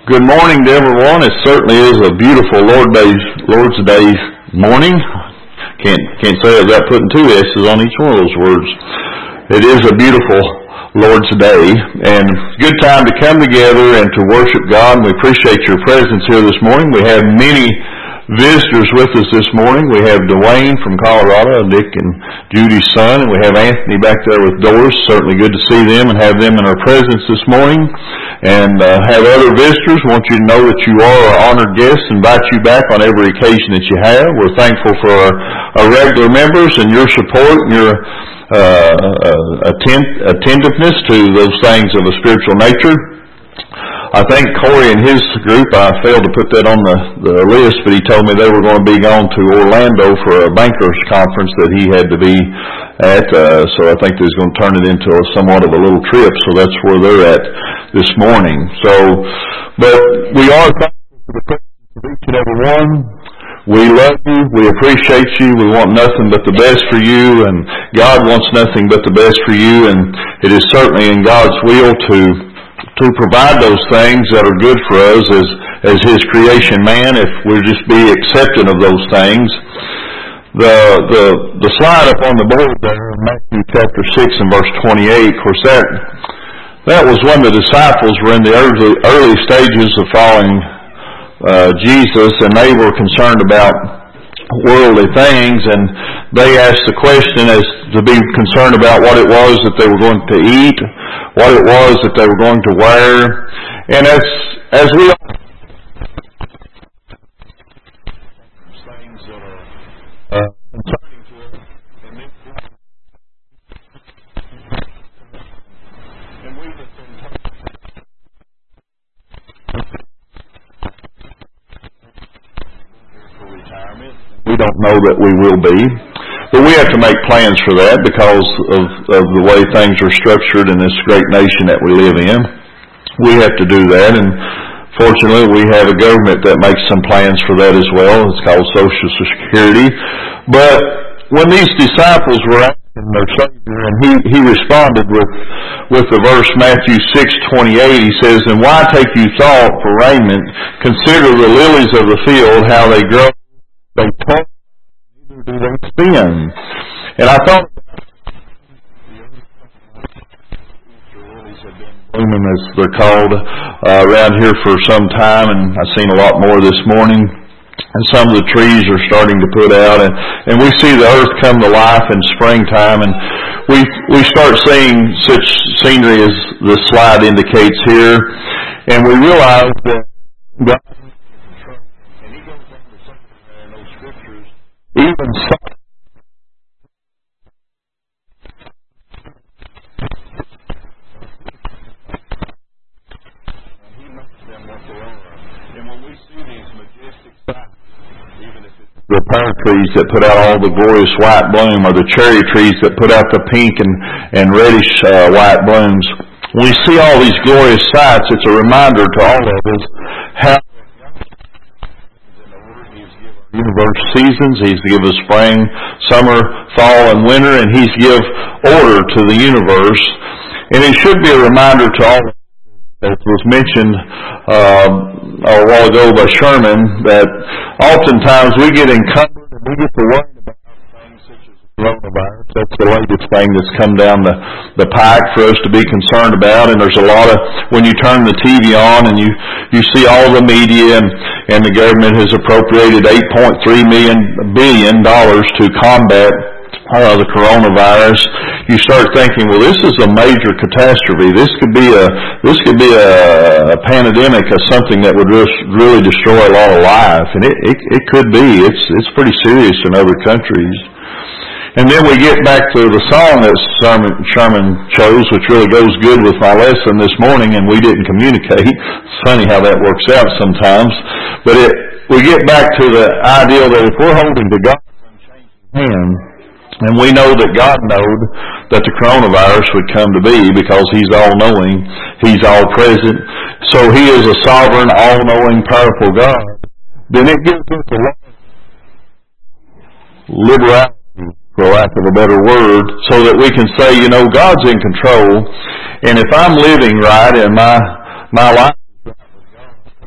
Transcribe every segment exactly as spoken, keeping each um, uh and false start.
Good morning to everyone. It certainly is a beautiful Lord Day's, Lord's Day morning. Can't can't say it without putting two S's on each one of those words. It is a beautiful Lord's Day, and good time to come together and to worship God. And we appreciate your presence here this morning. We have many visitors with us this morning. We have Dwayne from Colorado, Nick and Judy's son, and we have Anthony back there with Doris. Certainly good to see them and have them in our presence this morning. And uh, have other visitors. Want you to know that you are our honored guests. Invite you back on every occasion that you have. We're thankful for our, our regular members and your support and your uh, attend, attentiveness to those things of a spiritual nature. I think Corey and his group, I failed to put that on the, the list, but he told me they were going to be gone to Orlando for a bankers conference that he had to be at, uh, so I think they're going to turn it into a, somewhat of a little trip, so that's where they're at this morning. So, but we are thankful for the presence of each and every one. We love you, we appreciate you, we want nothing but the best for you, and God wants nothing but the best for you, and it is certainly in God's will to to provide those things that are good for us as, as His creation man, if we'll just be accepting of those things. The, the, the slide up on the board there, Matthew chapter six and verse twenty-eight, of course that, that was when the disciples were in the early, early stages of following uh, Jesus, and they were concerned about worldly things, and they asked the question as to be concerned about what it was that they were going to eat, what it was that they were going to wear, and as as we all things that are uh, concerning to us, and, and we have for retirement. We don't know that we will be, but we have to make plans for that because of, of the way things are structured in this great nation that we live in. We have to do that, and fortunately we have a government that makes some plans for that as well. It's called Social Security. But when these disciples were asking their Savior, and he, he responded with, with the verse Matthew six twenty-eight, he says, "And why take you thought for raiment? Consider the lilies of the field, how they grow. They talk, neither do they spin." And I thought the lilies have been blooming, as they're called, uh, around here for some time, and I've seen a lot more this morning. And some of the trees are starting to put out, and, and we see the earth come to life in springtime, and we we start seeing such scenery as the slide indicates here, and we realize that God, even so, He makes them what they are. And when we see these majestic sights, even if it's the pear trees that put out all the glorious white bloom, or the cherry trees that put out the pink and, and reddish uh, white blooms, when we see all these glorious sights, it's a reminder to all of us how universe seasons. He's given us spring, summer, fall, and winter, and He's give order to the universe. And it should be a reminder to all of us, as was mentioned uh, a while ago by Sherman, that oftentimes we get encumbered and we get to worrying about things such as coronavirus. That's the latest thing that's come down the, the pike for us to be concerned about. And there's a lot of, when you turn the T V on and you, you see all the media, and, and the government has appropriated eight point three billion dollars to combat uh, the coronavirus, you start thinking, well, this is a major catastrophe. This could be a this could be a, a pandemic of something that would just really destroy a lot of life, and it, it it could be. It's it's pretty serious in other countries. And then we get back to the song that Sherman, Sherman chose, which really goes good with my lesson this morning, and we didn't communicate. It's funny how that works out sometimes. But it, we get back to the idea that if we're holding to God's unchanging hand, and we know that God knowed that the coronavirus would come to be because He's all-knowing, He's all-present, so He is a sovereign, all-knowing, powerful God, then it gives us a lot of liberality, for lack of a better word, so that we can say, you know, God's in control, and if I'm living right and my my life is right with God,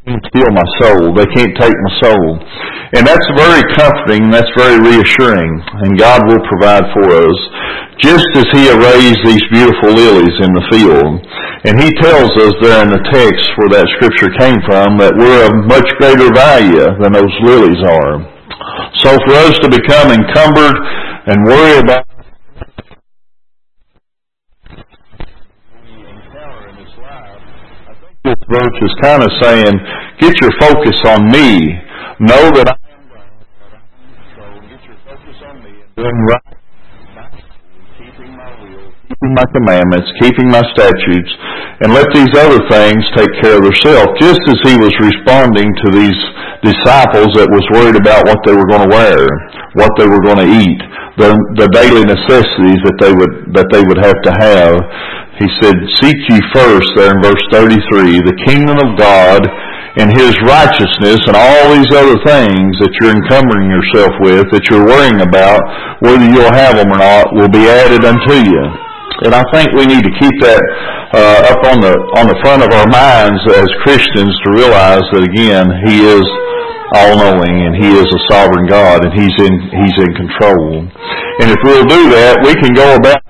can't steal my soul. They can't take my soul. And that's very comforting. That's very reassuring. And God will provide for us, just as He arrays these beautiful lilies in the field. And He tells us there in the text where that scripture came from that we're of much greater value than those lilies are. So for us to become encumbered and worry about this verse is kind of saying, get your focus on me. Know that I am God. So get your focus on me and doing right, keeping my will, keeping my commandments, keeping my statutes, and let these other things take care of themselves. Just as He was responding to these disciples that was worried about what they were going to wear, what they were going to eat, the the daily necessities that they would that they would have to have. He said, seek ye first, there in verse thirty-three, the kingdom of God and His righteousness, and all these other things that you're encumbering yourself with, that you're worrying about, whether you'll have them or not, will be added unto you. And I think we need to keep that uh, up on the on the front of our minds as Christians, to realize that, again, He is all-knowing, and He is a sovereign God, and He's in He's in control. And if we'll do that, we can go about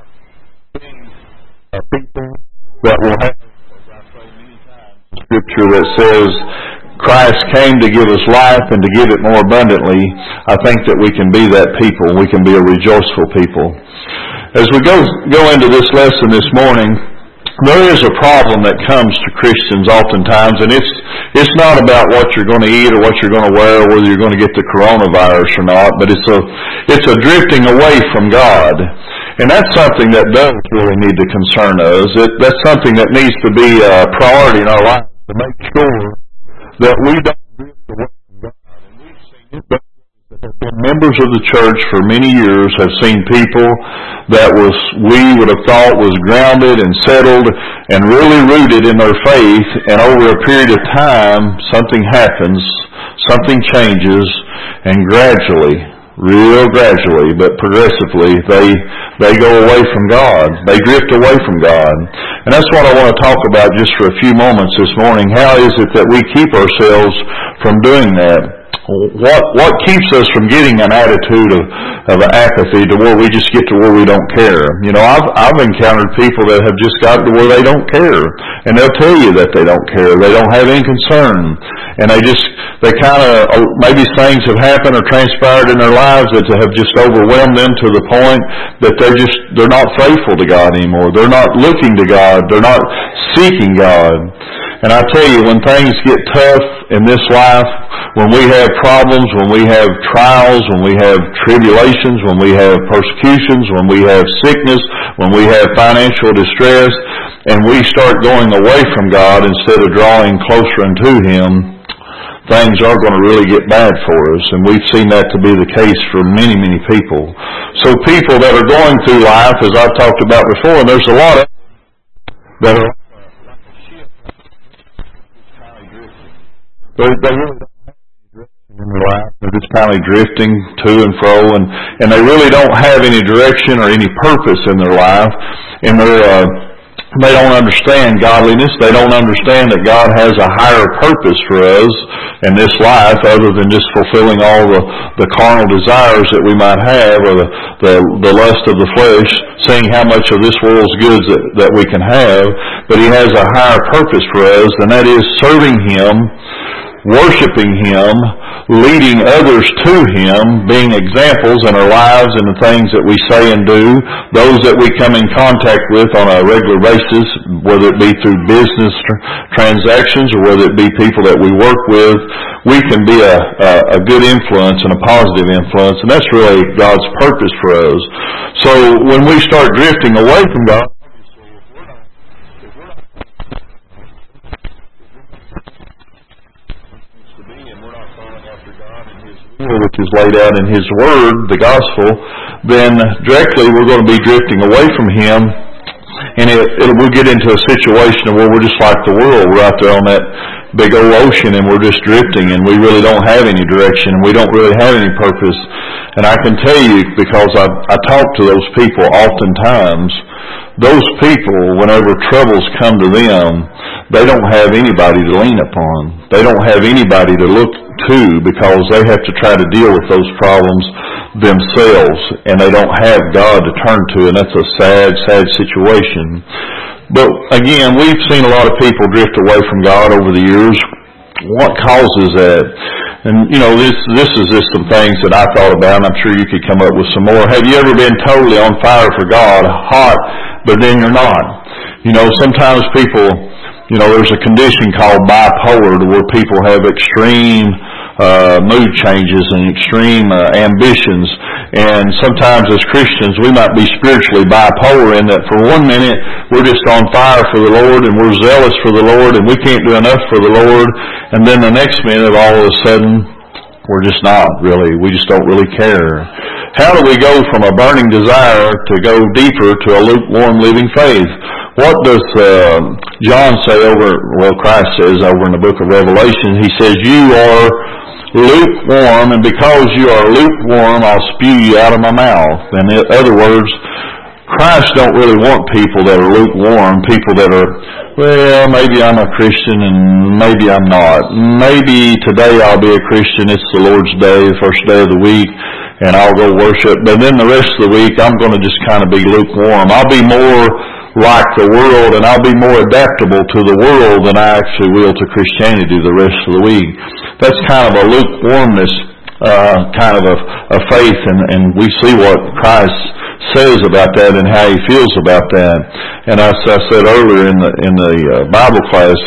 people that will have, as I say many times, scripture that says Christ came to give us life and to give it more abundantly. I think that we can be that people. We can be a rejoiceful people. As we go go into this lesson this morning, there is a problem that comes to Christians oftentimes, and it's it's not about what you're going to eat or what you're going to wear or whether you're going to get the coronavirus or not, but it's a it's a drifting away from God. And that's something that does really need to concern us. It, that's something that needs to be a priority in our lives, to make sure that we don't drift away from God. And we've seen it. That have been members of the church for many years have seen people that was we would have thought was grounded and settled and really rooted in their faith, and over a period of time something happens, something changes, and gradually, real gradually, but progressively, they they go away from God. They drift away from God. And that's what I want to talk about just for a few moments this morning. How is it that we keep ourselves from doing that? What what keeps us from getting an attitude of, of apathy to where we just get to where we don't care? You know, I've I've encountered people that have just gotten to where they don't care, and they'll tell you that they don't care. They don't have any concern, and they just they kind of maybe things have happened or transpired in their lives that have just overwhelmed them to the point that they're just they're not faithful to God anymore. They're not looking to God. They're not seeking God. And I tell you, when things get tough in this life, when we have problems, when we have trials, when we have tribulations, when we have persecutions, when we have sickness, when we have financial distress, and we start going away from God instead of drawing closer unto Him, things are going to really get bad for us. And we've seen that to be the case for many, many people. So people that are going through life, as I've talked about before, and there's a lot of that are They, they really don't have any direction in their life. They're just kind of drifting to and fro, and, and they really don't have any direction or any purpose in their life. And they're, uh, they don't understand godliness. They don't understand that God has a higher purpose for us in this life other than just fulfilling all the, the carnal desires that we might have, or the, the, the lust of the flesh, seeing how much of this world's goods that, that we can have. But He has a higher purpose for us, and that is serving Him, worshiping Him, leading others to Him, being examples in our lives and the things that we say and do, those that we come in contact with on a regular basis, whether it be through business tr- transactions or whether it be people that we work with, we can be a, a, a good influence and a positive influence, and that's really God's purpose for us. So when we start drifting away from God, which is laid out in His Word, the Gospel, then directly we're going to be drifting away from Him, and it, it we'll get into a situation where we're just like the world. We're out there on that big old ocean, and we're just drifting, and we really don't have any direction, and we don't really have any purpose. And I can tell you, because I, I talk to those people oftentimes, those people, whenever troubles come to them, they don't have anybody to lean upon. They don't have anybody to look to because they have to try to deal with those problems themselves, and they don't have God to turn to, and that's a sad, sad situation. But again, we've seen a lot of people drift away from God over the years. What causes that? And, you know, this this is just some things that I thought about, and I'm sure you could come up with some more. Have you ever been totally on fire for God, hot, but then you're not? You know, sometimes people, you know, there's a condition called bipolar where people have extreme uh, mood changes and extreme uh, ambitions. And sometimes as Christians, we might be spiritually bipolar in that for one minute, we're just on fire for the Lord and we're zealous for the Lord and we can't do enough for the Lord. And then the next minute, all of a sudden, we're just not really. We just don't really care. How do we go from a burning desire to go deeper to a lukewarm living faith? What does uh, John say over, well, Christ says over in the book of Revelation, he says, you are lukewarm, and because you are lukewarm, I'll spew you out of my mouth. And in other words, Christ don't really want people that are lukewarm, people that are, well, maybe I'm a Christian and maybe I'm not. Maybe today I'll be a Christian, it's the Lord's day, the first day of the week, and I'll go worship. But then the rest of the week, I'm going to just kind of be lukewarm. I'll be more like the world, and I'll be more adaptable to the world than I actually will to Christianity the rest of the week. That's kind of a lukewarmness, uh, kind of a, a faith, and, and we see what Christ says about that and how he feels about that. And as I said earlier in the in the uh, Bible class,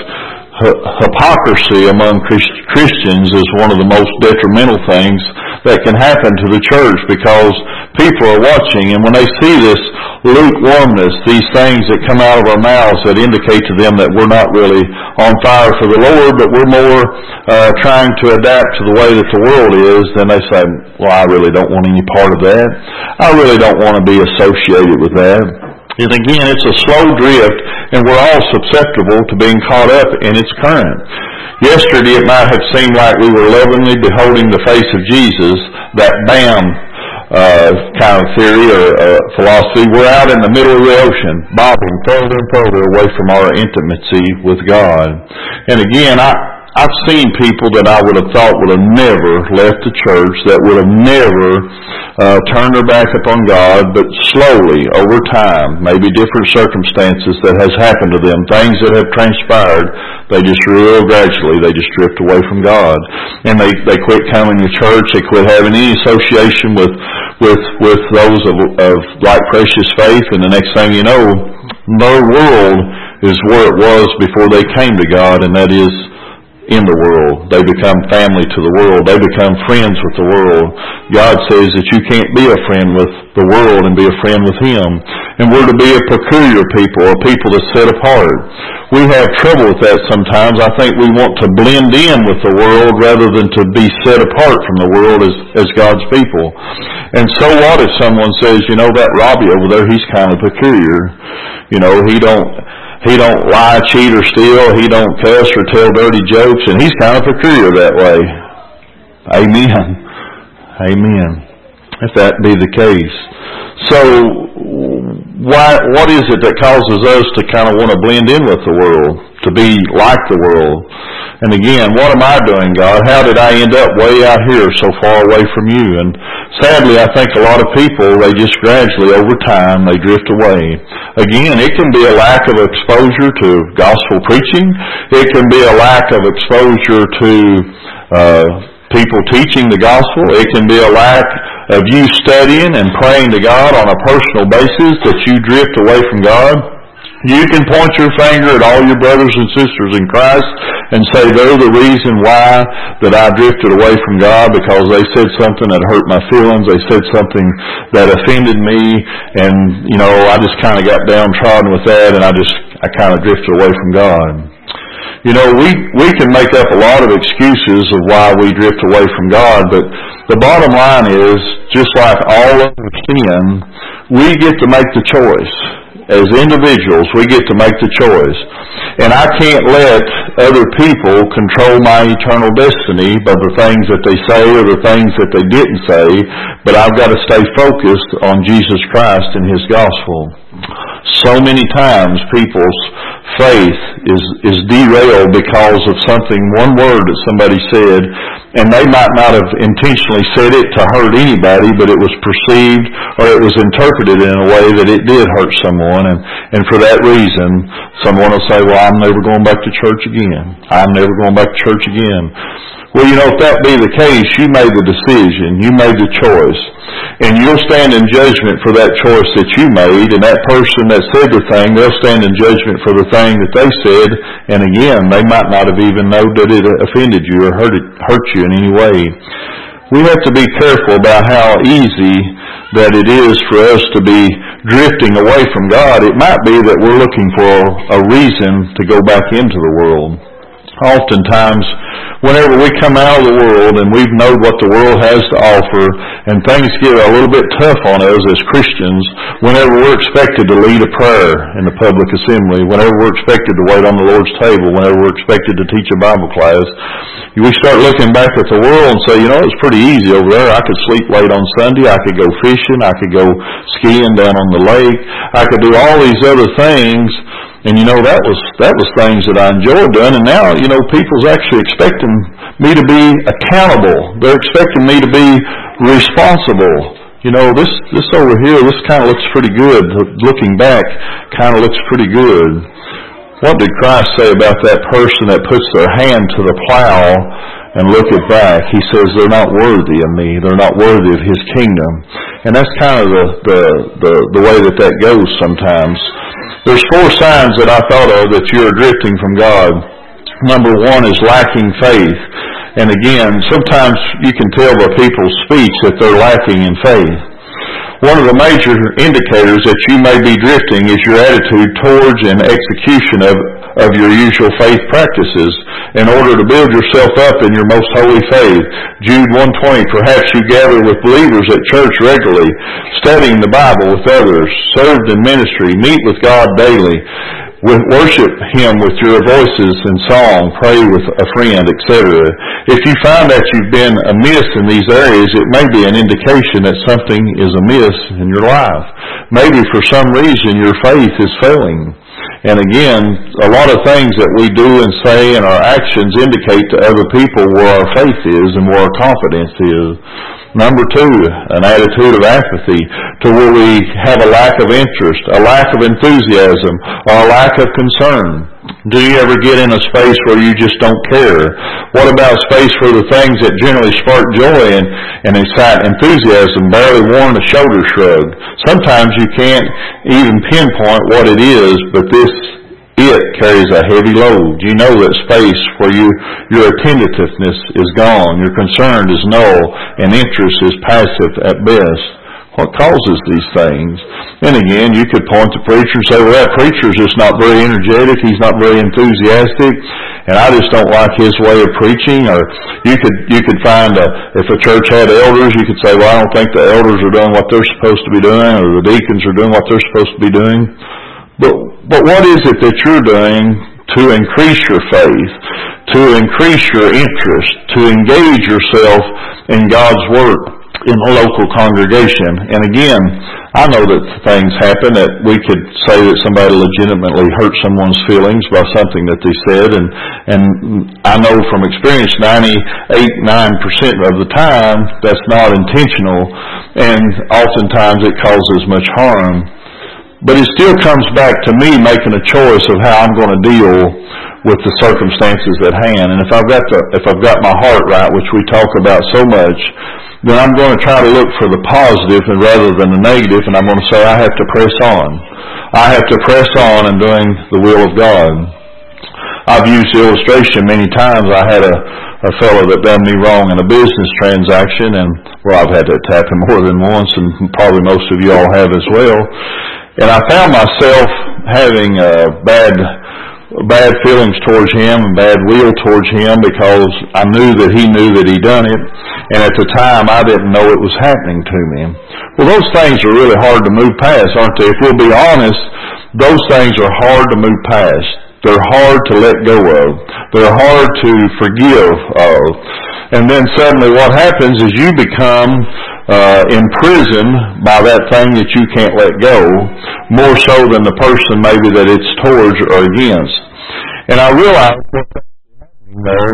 hypocrisy among Christians is one of the most detrimental things that can happen to the church, because people are watching, and when they see this lukewarmness, these things that come out of our mouths that indicate to them that we're not really on fire for the Lord, but we're more uh, trying to adapt to the way that the world is, then they say, well, I really don't want any part of that. I really don't want to be associated with that. And again, it's a slow drift, and we're all susceptible to being caught up in its current. Yesterday, it might have seemed like we were lovingly beholding the face of Jesus, that BAM uh, kind of theory or uh, philosophy. We're out in the middle of the ocean, bobbing further and further away from our intimacy with God. And again, I... I've seen people that I would have thought would have never left the church, that would have never uh, turned their back upon God, but slowly, over time, maybe different circumstances that has happened to them, things that have transpired, they just real gradually, they just drift away from God. And they, they quit coming to church, they quit having any association with, with, with those of, of like precious faith, and the next thing you know, their world is where it was before they came to God, and that is in the world. They become family to the world. They become friends with the world. God says that you can't be a friend with the world and be a friend with Him. And we're to be a peculiar people, a people that's set apart. We have trouble with that sometimes. I think we want to blend in with the world rather than to be set apart from the world as, as God's people. And so what if someone says, you know, that Robbie over there, he's kind of peculiar. You know, he don't... He don't lie, cheat, or steal. He don't cuss or tell dirty jokes, and he's kind of peculiar that way. Amen. Amen. If that be the case. So, why, what is it that causes us to kind of want to blend in with the world, to be like the world? And again, what am I doing, God? How did I end up way out here so far away from you? And sadly, I think a lot of people, they just gradually, over time, they drift away. Again, it can be a lack of exposure to gospel preaching. It can be a lack of exposure to uh, people teaching the gospel. It can be a lack of you studying and praying to God on a personal basis that you drift away from God. You can point your finger at all your brothers and sisters in Christ and say they're the reason why that I drifted away from God, because they said something that hurt my feelings. They said something that offended me, and, you know, I just kind of got downtrodden with that, and I just, I kind of drifted away from God. You know, we, we can make up a lot of excuses of why we drift away from God, but the bottom line is, just like all other sin, we get to make the choice. As individuals, we get to make the choice. And I can't let other people control my eternal destiny by the things that they say or the things that they didn't say, but I've got to stay focused on Jesus Christ and His gospel. So many times people faith is is derailed because of something, one word that somebody said, and they might not have intentionally said it to hurt anybody, but it was perceived or it was interpreted in a way that it did hurt someone, and, and for that reason, someone will say, well, I'm never going back to church again. I'm never going back to church again. Well, you know, if that be the case, you made the decision, you made the choice, and you'll stand in judgment for that choice that you made, and that person that said the thing, they'll stand in judgment for the thing that they said, and again, they might not have even known that it offended you or hurt, it, hurt you in any way. We have to be careful about how easy that it is for us to be drifting away from God. It might be that we're looking for a reason to go back into the world. Oftentimes, whenever we come out of the world and we've known what the world has to offer, and things get a little bit tough on us as Christians, whenever we're expected to lead a prayer in the public assembly, whenever we're expected to wait on the Lord's table, whenever we're expected to teach a Bible class, we start looking back at the world and say, you know, it's pretty easy over there. I could sleep late on Sunday. I could go fishing. I could go skiing down on the lake. I could do all these other things. And you know, that was that was things that I enjoyed doing, and now, you know, people's actually expecting me to be accountable. They're expecting me to be responsible. You know, this this over here, this kind of looks pretty good. Looking back, kind of looks pretty good. What did Christ say about that person that puts their hand to the plow and look it back? He says, they're not worthy of me. They're not worthy of His kingdom. And that's kind of the, the, the, the way that that goes sometimes. There's four signs that I thought of that you're drifting from God. Number one is lacking faith. And again, sometimes you can tell by people's speech that they're lacking in faith. One of the major indicators that you may be drifting is your attitude towards and execution of, of your usual faith practices in order to build yourself up in your most holy faith. Jude one twenty, perhaps you gather with believers at church regularly, studying the Bible with others, served in ministry, meet with God daily, with worship Him with your voices in song, pray with a friend, et cetera. If you find that you've been amiss in these areas, it may be an indication that something is amiss in your life. Maybe for some reason your faith is failing. And again, a lot of things that we do and say and our actions indicate to other people where our faith is and where our confidence is. Number two, an attitude of apathy, to where we have a lack of interest, a lack of enthusiasm, or a lack of concern. Do you ever get in a space where you just don't care? What about space for the things that generally spark joy and, and incite enthusiasm, barely warrant a shoulder shrug? Sometimes you can't even pinpoint what it is, but this it carries a heavy load. You know that space where you, your attentiveness is gone, your concern is null, and interest is passive at best. What causes these things? And again, you could point to preacher and say, well, that preacher's just not very energetic, he's not very enthusiastic, and I just don't like his way of preaching. Or you could you could find, a, if a church had elders, you could say, well, I don't think the elders are doing what they're supposed to be doing, or the deacons are doing what they're supposed to be doing. But But what is it that you're doing to increase your faith, to increase your interest, to engage yourself in God's work in the local congregation? And again, I know that things happen that we could say that somebody legitimately hurt someone's feelings by something that they said, and and I know from experience ninety-eight, nine percent of the time that's not intentional, and oftentimes it causes much harm. But it still comes back to me making a choice of how I'm going to deal with the circumstances at hand. And if I've got the, if I've got my heart right, which we talk about so much, then I'm going to try to look for the positive and rather than the negative, and I'm going to say I have to press on. I have to press on in doing the will of God. I've used the illustration many times. I had a, a fellow that done me wrong in a business transaction, and well, I've had that happen more than once, and probably most of you all have as well. And I found myself having uh, bad bad feelings towards him and bad will towards him because I knew that he knew that he done it. And at the time, I didn't know it was happening to me. Well, those things are really hard to move past, aren't they? If we'll be honest, those things are hard to move past. They're hard to let go of. They're hard to forgive of. And then suddenly what happens is you become uh, imprisoned by that thing that you can't let go, more so than the person maybe that it's towards or against. And I realize what's happening there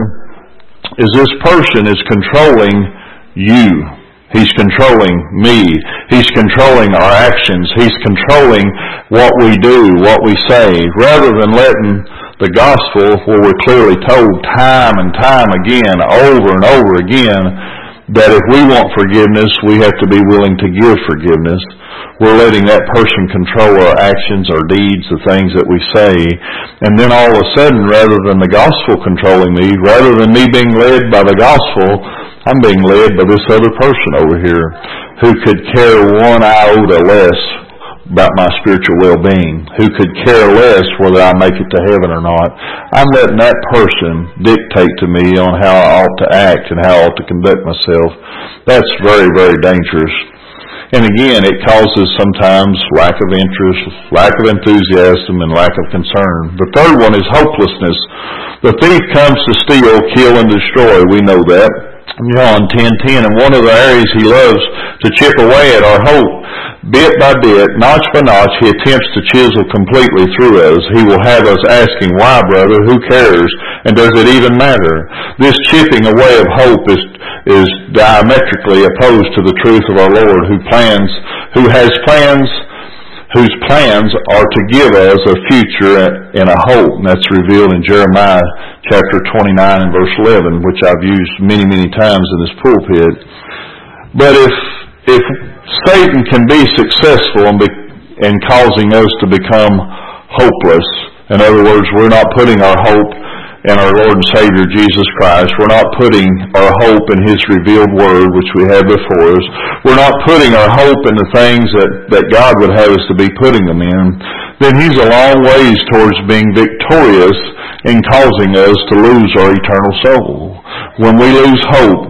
is this person is controlling you. He's controlling me. He's controlling our actions. He's controlling what we do, what we say, rather than letting the gospel, where we're clearly told time and time again, over and over again, that if we want forgiveness, we have to be willing to give forgiveness. We're letting that person control our actions, our deeds, the things that we say. And then all of a sudden, rather than the gospel controlling me, rather than me being led by the gospel, I'm being led by this other person over here who could care one iota less about my spiritual well-being, who could care less whether I make it to heaven or not. I'm letting that person dictate to me on how I ought to act and how I ought to conduct myself. That's very, very dangerous. And again, it causes sometimes lack of interest, lack of enthusiasm, and lack of concern. The third one is hopelessness. The thief comes to steal, kill, and destroy. We know that. John ten ten, and one of the areas he loves to chip away at our hope. Bit by bit, notch by notch, he attempts to chisel completely through us. He will have us asking, why, brother, who cares, and does it even matter? This chipping away of hope is is diametrically opposed to the truth of our Lord, who plans, who has plans, whose plans are to give us a future and a hope. And that's revealed in Jeremiah chapter twenty-nine and verse eleven, which I've used many, many times in this pulpit. But if if Satan can be successful in, be, in causing us to become hopeless, in other words, we're not putting our hope in our Lord and Savior Jesus Christ, we're not putting our hope in His revealed Word, which we have before us, we're not putting our hope in the things that, that God would have us to be putting them in, then He's a long ways towards being victorious in causing us to lose our eternal soul. When we lose hope,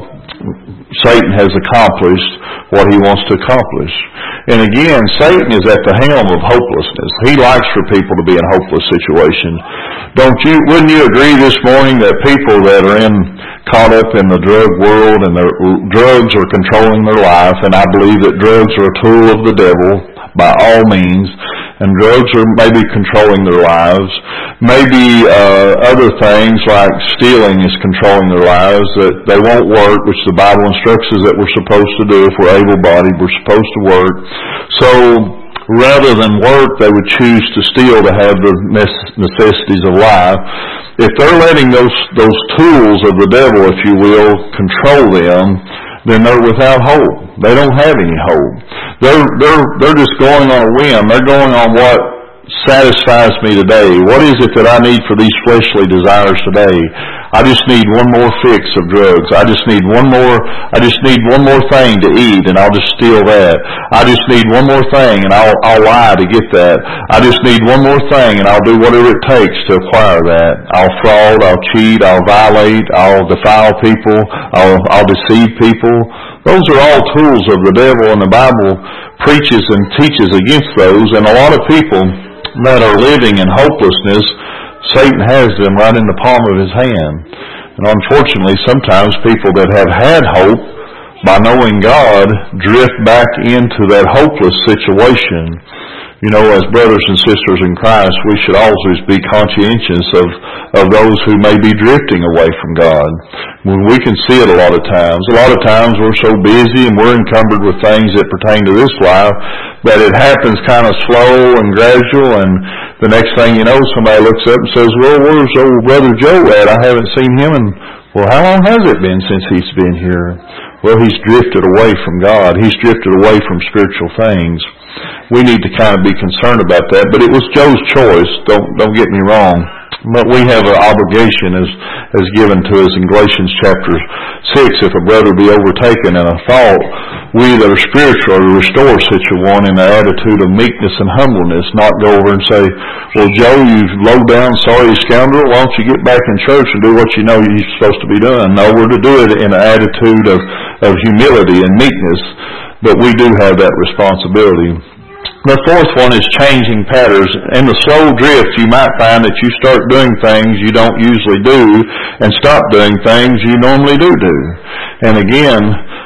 Satan has accomplished what he wants to accomplish. And again, Satan is at the helm of hopelessness. He likes for people to be in hopeless situations. Don't you, wouldn't you agree this morning that people that are in, caught up in the drug world and the drugs are controlling their life, and I believe that drugs are a tool of the devil by all means, and drugs are maybe controlling their lives. Maybe uh, other things like stealing is controlling their lives, that they won't work, which the Bible instructs us that we're supposed to do. If we're able-bodied, we're supposed to work. So rather than work, they would choose to steal to have the necessities of life. If they're letting those those tools of the devil, if you will, control them, then they're without hope. They don't have any hope. They're they're they're just going on a whim. They're going on what satisfies me today. What is it that I need for these fleshly desires today? I just need one more fix of drugs. I just need one more, I just need one more thing to eat, and I'll just steal that. I just need one more thing, and I'll, I'll lie to get that. I just need one more thing, and I'll do whatever it takes to acquire that. I'll fraud, I'll cheat, I'll violate, I'll defile people, I'll, I'll deceive people. Those are all tools of the devil, and the Bible preaches and teaches against those, and a lot of people that are living in hopelessness, Satan has them right in the palm of his hand. And unfortunately, sometimes people that have had hope, by knowing God, drift back into that hopeless situation. You know, as brothers and sisters in Christ, we should always be conscientious of, of those who may be drifting away from God. When we can see it a lot of times. A lot of times we're so busy and we're encumbered with things that pertain to this life that it happens kind of slow and gradual, and the next thing you know, somebody looks up and says, well, where's old Brother Joe at? I haven't seen him in, well, how long has it been since he's been here? Well, he's drifted away from God. He's drifted away from spiritual things. We need to kind of be concerned about that. But it was Joe's choice. Don't don't get me wrong. But we have an obligation as as given to us in Galatians chapter six. If a brother be overtaken in a fault, we that are spiritual are to restore such a one in an attitude of meekness and humbleness, not go over and say, well, Joe, you low down, sorry scoundrel, why don't you get back in church and do what you know you're supposed to be doing? No, we're to do it in an attitude of, of humility and meekness, but we do have that responsibility. The fourth one is changing patterns. In the slow drift, you might find that you start doing things you don't usually do and stop doing things you normally do do. And again,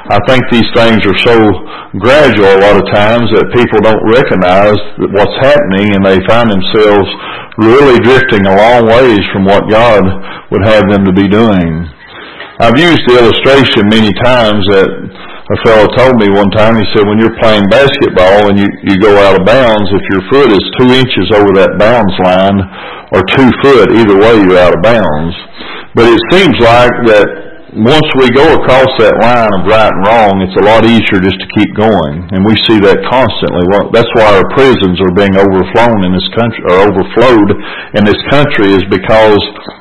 I think these things are so gradual a lot of times that people don't recognize what's happening, and they find themselves really drifting a long ways from what God would have them to be doing. I've used the illustration many times that a fellow told me one time. He said, when you're playing basketball and you, you go out of bounds, if your foot is two inches over that bounds line or two foot, either way you're out of bounds. But it seems like that once we go across that line of right and wrong, it's a lot easier just to keep going. And we see that constantly. Well, that's why our prisons are being overflown in this country, or overflowed in this country, is because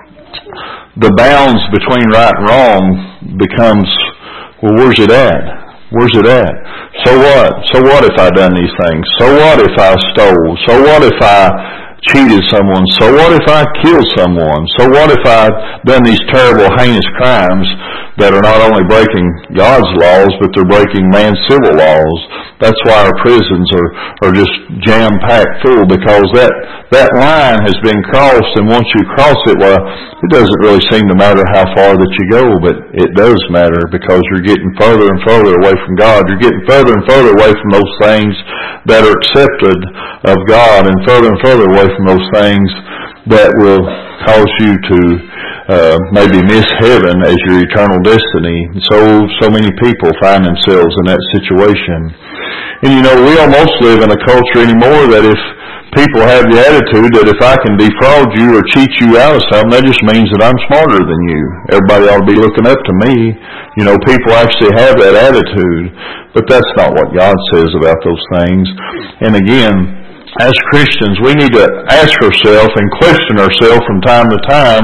the bounds between right and wrong becomes, well, where's it at? Where's it at? So what? So what if I done these things? So what if I stole? So what if I cheated someone? So what if I killed someone? So what if I done these terrible, heinous crimes that are not only breaking God's laws, but they're breaking man's civil laws? That's why our prisons are, are just jam-packed full, because that, that line has been crossed, and once you cross it, well, it doesn't really seem to matter how far that you go, but it does matter, because you're getting further and further away from God. You're getting further and further away from those things that are accepted of God, and further and further away from those things that will cause you to uh, maybe miss heaven as your eternal destiny. So, so many people find themselves in that situation. And you know, we almost live in a culture anymore that if people have the attitude that if I can defraud you or cheat you out of something, that just means that I'm smarter than you. Everybody ought to be looking up to me. You know, people actually have that attitude. But that's not what God says about those things. And again, as Christians, we need to ask ourselves and question ourselves from time to time,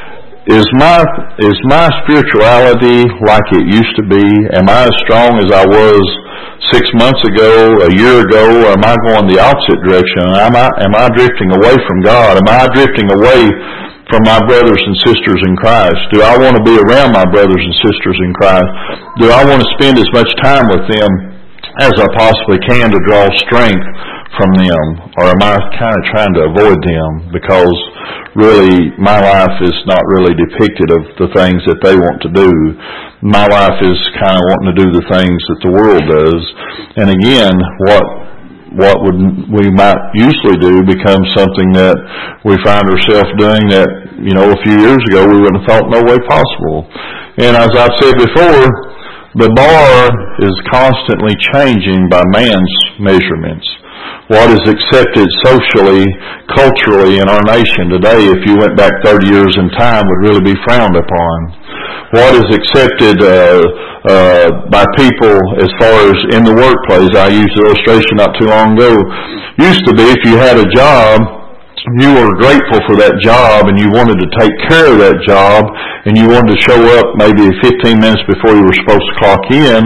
is my, is my spirituality like it used to be? Am I as strong as I was six months ago, a year ago, or am I going the opposite direction? Am I, am I drifting away from God? Am I drifting away from my brothers and sisters in Christ? Do I want to be around my brothers and sisters in Christ? Do I want to spend as much time with them as I possibly can to draw strength from them? Or am I kind of trying to avoid them because really my life is not really depicted of the things that they want to do? My life is kind of wanting to do the things that the world does. And again, what what would we might usually do becomes something that we find ourselves doing that, you know, a few years ago we would have thought no way possible. And as I've said before, the bar is constantly changing by man's measurements. What is accepted socially, culturally in our nation today, if you went back thirty years in time, would really be frowned upon. What is accepted uh, uh, by people as far as in the workplace, I used the illustration not too long ago, used to be if you had a job, you were grateful for that job and you wanted to take care of that job and you wanted to show up maybe fifteen minutes before you were supposed to clock in.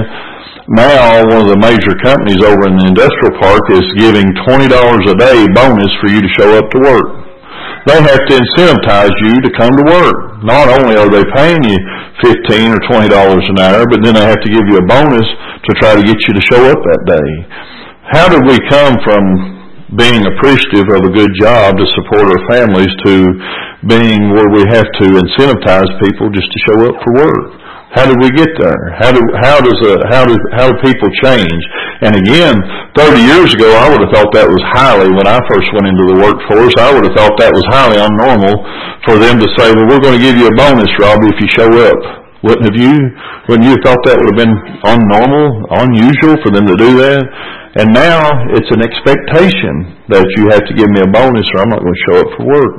Now, one of the major companies over in the industrial park is giving twenty dollars a day bonus for you to show up to work. They have to incentivize you to come to work. Not only are they paying you fifteen or twenty dollars an hour, but then they have to give you a bonus to try to get you to show up that day. How did we come from being appreciative of a good job to support our families to being where we have to incentivize people just to show up for work? How did we get there? How do how does a, how do how do people change? And again, thirty years ago, I would have thought that was highly. When I first went into the workforce, I would have thought that was highly unnormal for them to say, "Well, we're going to give you a bonus, Robbie, if you show up." Wouldn't have you? Wouldn't you have thought that would have been unnormal, unusual for them to do that? And now it's an expectation that you have to give me a bonus, or I'm not going to show up for work.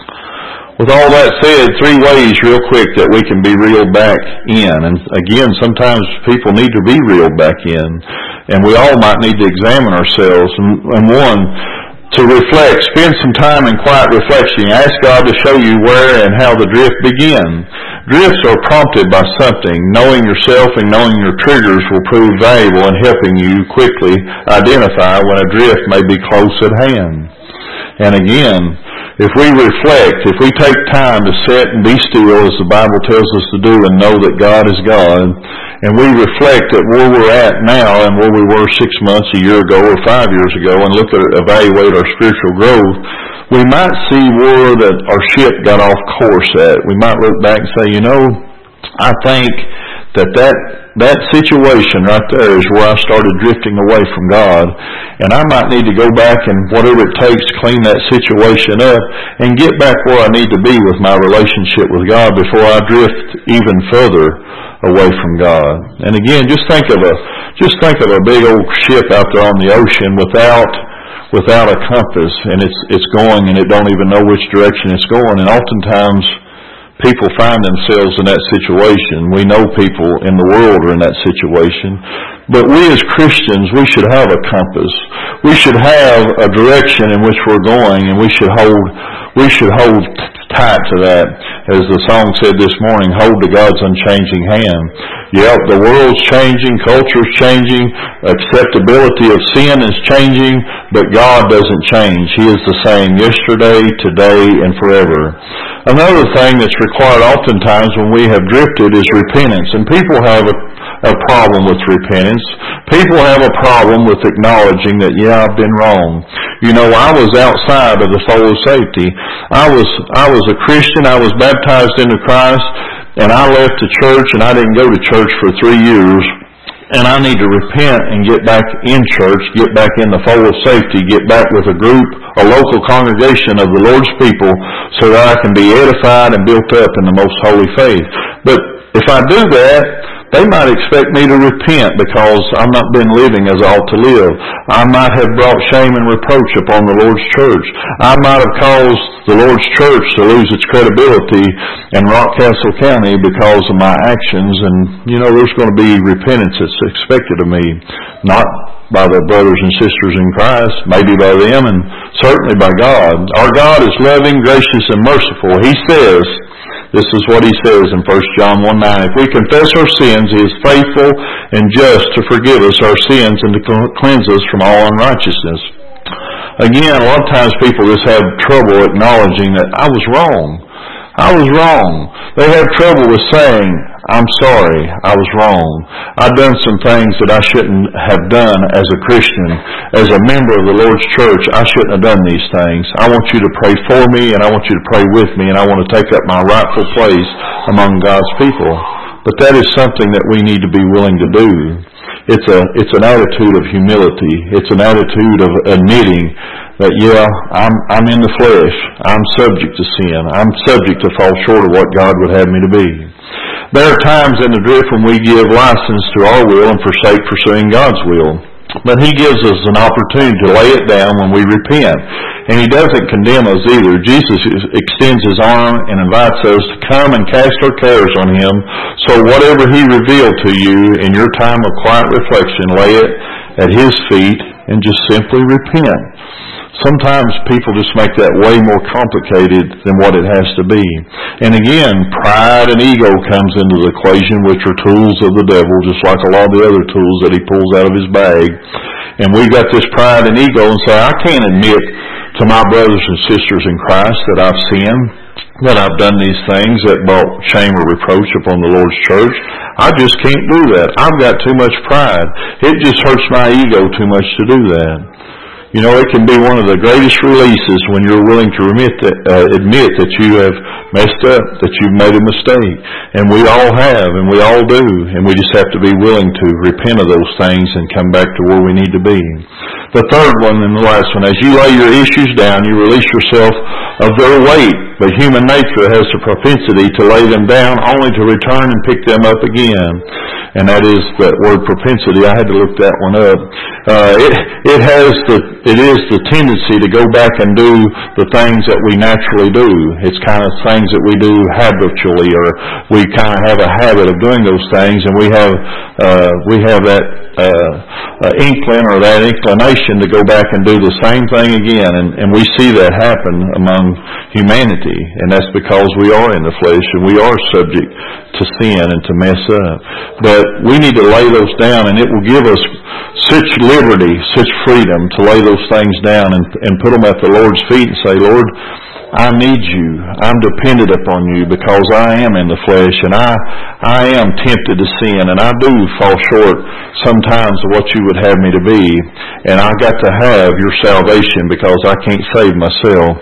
With all that said, three ways real quick that we can be reeled back in. And again, sometimes people need to be reeled back in. And we all might need to examine ourselves. And, and one, to reflect. Spend some time in quiet reflection. Ask God to show you where and how the drift began. Drifts are prompted by something. Knowing yourself and knowing your triggers will prove valuable in helping you quickly identify when a drift may be close at hand. And again, if we reflect, if we take time to sit and be still as the Bible tells us to do and know that God is God, and we reflect at where we're at now and where we were six months, a year ago, or five years ago, and look at evaluate our spiritual growth, we might see where that our ship got off course at. We might look back and say, you know, I think that that, that situation right there is where I started drifting away from God. And I might need to go back and whatever it takes to clean that situation up and get back where I need to be with my relationship with God before I drift even further away from God. And again, just think of a, just think of a big old ship out there on the ocean without without a compass, and it's it's going and it don't even know which direction it's going. And oftentimes people find themselves in that situation. We know people in the world are in that situation. But we as Christians, we should have a compass. We should have a direction in which we're going, and we should hold we should hold tight to that. As the song said this morning, hold to God's unchanging hand. Yep, the world's changing, culture's changing, acceptability of sin is changing, but God doesn't change. He is the same yesterday, today, and forever. Another thing that's required oftentimes when we have drifted is repentance. And people have a, a problem with repentance. People have a problem with acknowledging that, yeah, I've been wrong. You know, I was outside of the fold of safety. I was, I was a Christian. I was baptized into Christ, and I left the church, and I didn't go to church for three years. And I need to repent and get back in church, get back in the fold of safety, get back with a group, a local congregation of the Lord's people so that I can be edified and built up in the most holy faith. But if I do that, they might expect me to repent because I've not been living as I ought to live. I might have brought shame and reproach upon the Lord's church. I might have caused the Lord's church to lose its credibility in Rockcastle County because of my actions. And, you know, there's going to be repentance that's expected of me. Not by the brothers and sisters in Christ, maybe by them, and certainly by God. Our God is loving, gracious, and merciful. He says, this is what He says in First John one nine. If we confess our sins, He is faithful and just to forgive us our sins and to cleanse us from all unrighteousness. Again, a lot of times people just have trouble acknowledging that I was wrong. I was wrong. They have trouble with saying, I'm sorry, I was wrong. I've done some things that I shouldn't have done as a Christian. As a member of the Lord's church, I shouldn't have done these things. I want you to pray for me, and I want you to pray with me, and I want to take up my rightful place among God's people. But that is something that we need to be willing to do. It's a, it's an attitude of humility. It's an attitude of admitting that, yeah, I'm, I'm in the flesh. I'm subject to sin. I'm subject to fall short of what God would have me to be. There are times in the drift when we give license to our will and forsake pursuing God's will. But He gives us an opportunity to lay it down when we repent. And He doesn't condemn us either. Jesus extends His arm and invites us to come and cast our cares on Him. So whatever He revealed to you in your time of quiet reflection, lay it at His feet and just simply repent. Sometimes people just make that way more complicated than what it has to be. And again, pride and ego comes into the equation, which are tools of the devil, just like a lot of the other tools that he pulls out of his bag. And we've got this pride and ego and say, I can't admit to my brothers and sisters in Christ that I've sinned, that I've done these things that brought shame or reproach upon the Lord's church. I just can't do that. I've got too much pride. It just hurts my ego too much to do that. You know, it can be one of the greatest releases when you're willing to admit that, uh, admit that you have messed up, that you've made a mistake. And we all have, and we all do. And we just have to be willing to repent of those things and come back to where we need to be. The third one and the last one, as you lay your issues down, you release yourself of their weight. But human nature has the propensity to lay them down only to return and pick them up again. And that is that word propensity. I had to look that one up. Uh, it, it has the, it is the tendency to go back and do the things that we naturally do. It's kind of things that we do habitually, or we kind of have a habit of doing those things, and we have, uh, we have that, uh, uh, inkling or that inclination to go back and do the same thing again. And, and we see that happen among humanity. And that's because we are in the flesh and we are subject to sin and to mess up. But we need to lay those down, and it will give us such liberty, such freedom to lay those things down and, and put them at the Lord's feet and say, Lord, I need you. I'm dependent upon you because I am in the flesh, and I I am tempted to sin, and I do fall short sometimes of what you would have me to be. And I've got to have your salvation because I can't save myself.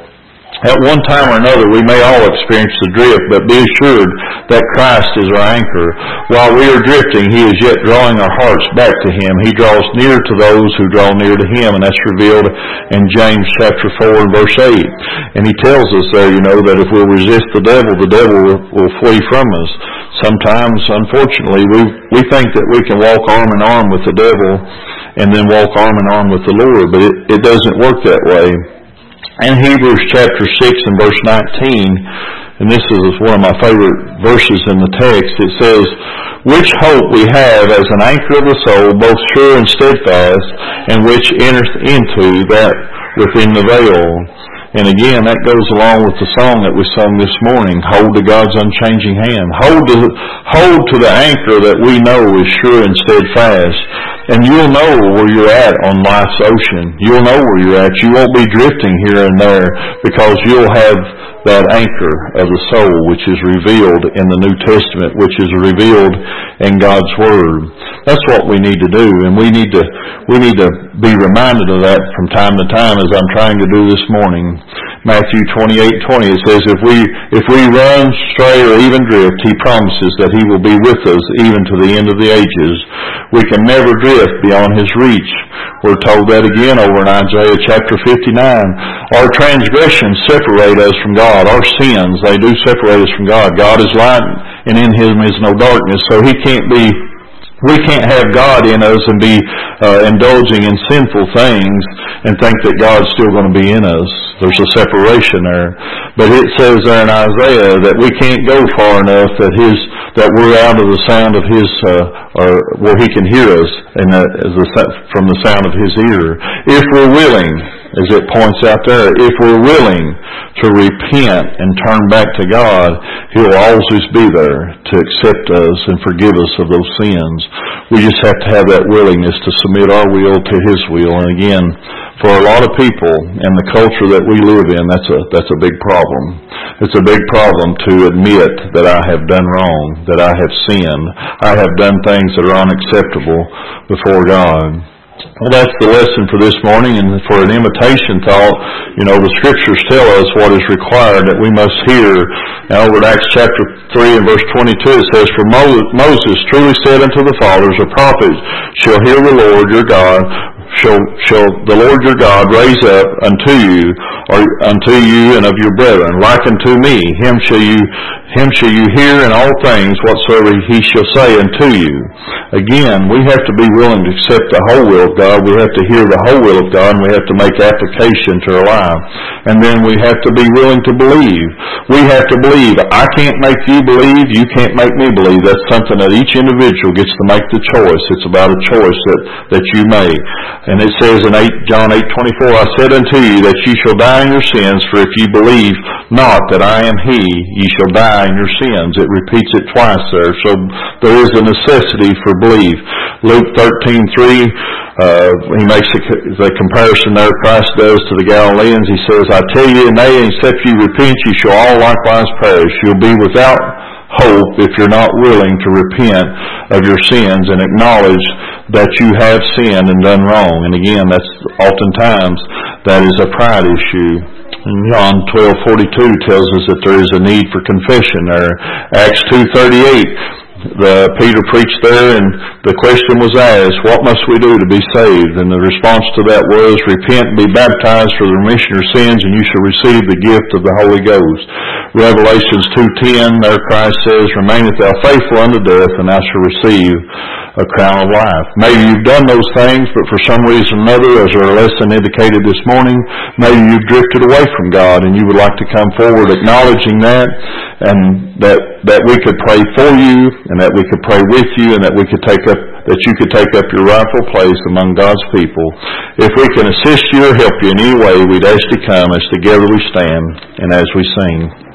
At one time or another, we may all experience the drift, but be assured that Christ is our anchor. While we are drifting, He is yet drawing our hearts back to Him. He draws near to those who draw near to Him, and that's revealed in James chapter four and verse eight. And He tells us there, you know, that if we'll resist the devil, the devil will, will flee from us. Sometimes, unfortunately, we we think that we can walk arm in arm with the devil and then walk arm in arm with the Lord, but it, it doesn't work that way. In Hebrews chapter six and verse nineteen, and this is one of my favorite verses in the text, it says, "Which hope we have as an anchor of the soul, both sure and steadfast, and which entereth into that within the veil." And again, that goes along with the song that we sung this morning, "Hold to God's unchanging hand." Hold to, hold to the anchor that we know is sure and steadfast. And you'll know where you're at on life's ocean. You'll know where you're at. You won't be drifting here and there because you'll have that anchor of the soul which is revealed in the New Testament, which is revealed in God's Word. That's what we need to do, and we need to we need to be reminded of that from time to time, as I'm trying to do this morning. Matthew twenty-eight twenty, it says, if we if we run, stray, or even drift, He promises that He will be with us even to the end of the ages. We can never drift beyond His reach. We're told that again over in Isaiah chapter fifty-nine. Our transgressions separate us from God. Our sins, they do separate us from God. God is light, and in Him is no darkness. So He can't be, we can't have God in us and be uh, indulging in sinful things and think that God's still going to be in us. There's a separation there. But it says there in Isaiah that we can't go far enough that His that we're out of the sound of His, uh, or where He can hear us and uh, the, from the sound of His ear. If we're willing, as it points out there, if we're willing to repent and turn back to God, He'll always be there to accept us and forgive us of those sins. We just have to have that willingness to submit our will to His will. And again, for a lot of people and the culture that we live in, that's a that's a big problem. It's a big problem to admit that I have done wrong, that I have sinned, I have done things that are unacceptable before God. Well, that's the lesson for this morning, and for an imitation thought, you know, the Scriptures tell us what is required that we must hear. Now, over in Acts chapter three and verse twenty-two, it says, "For Moses truly said unto the fathers, a prophet shall hear the Lord your God, shall shall the Lord your God raise up unto you, or unto you and of your brethren, like unto me. Him shall you him shall you hear in all things whatsoever He shall say unto you." Again, we have to be willing to accept the whole will of God. We have to hear the whole will of God, and we have to make application to our life. And then we have to be willing to believe. We have to believe. I can't make you believe. You can't make me believe. That's something that each individual gets to make the choice. It's about a choice that, that you make. And it says in John eight twenty-four, "I said unto you that ye shall die in your sins, for if ye believe not that I am He, ye shall die in your sins." It repeats it twice there. So there is a necessity for belief. Luke thirteen three, uh, he makes the, the comparison there Christ does to the Galileans. He says, "I tell you, nay, except ye repent, ye shall all likewise perish." You'll be without hope if you're not willing to repent of your sins and acknowledge that you have sinned and done wrong. And again, that's oftentimes that is a pride issue. And John twelve forty-two tells us that there is a need for confession there. Acts two thirty-eight, the Peter preached there, and the question was asked, "What must we do to be saved?" And the response to that was, "Repent and be baptized for the remission of your sins, and you shall receive the gift of the Holy Ghost." Revelations two ten, there Christ says, "Remaineth thou faithful unto death, and thou shalt receive a crown of life." Maybe you've done those things, but for some reason or another, as our lesson indicated this morning, maybe you've drifted away from God, and you would like to come forward acknowledging that, and that that we could pray for you, and that we could pray with you, and that we could take up that you could take up your rightful place among God's people. If we can assist you or help you in any way, we'd ask you to come as together we stand and as we sing.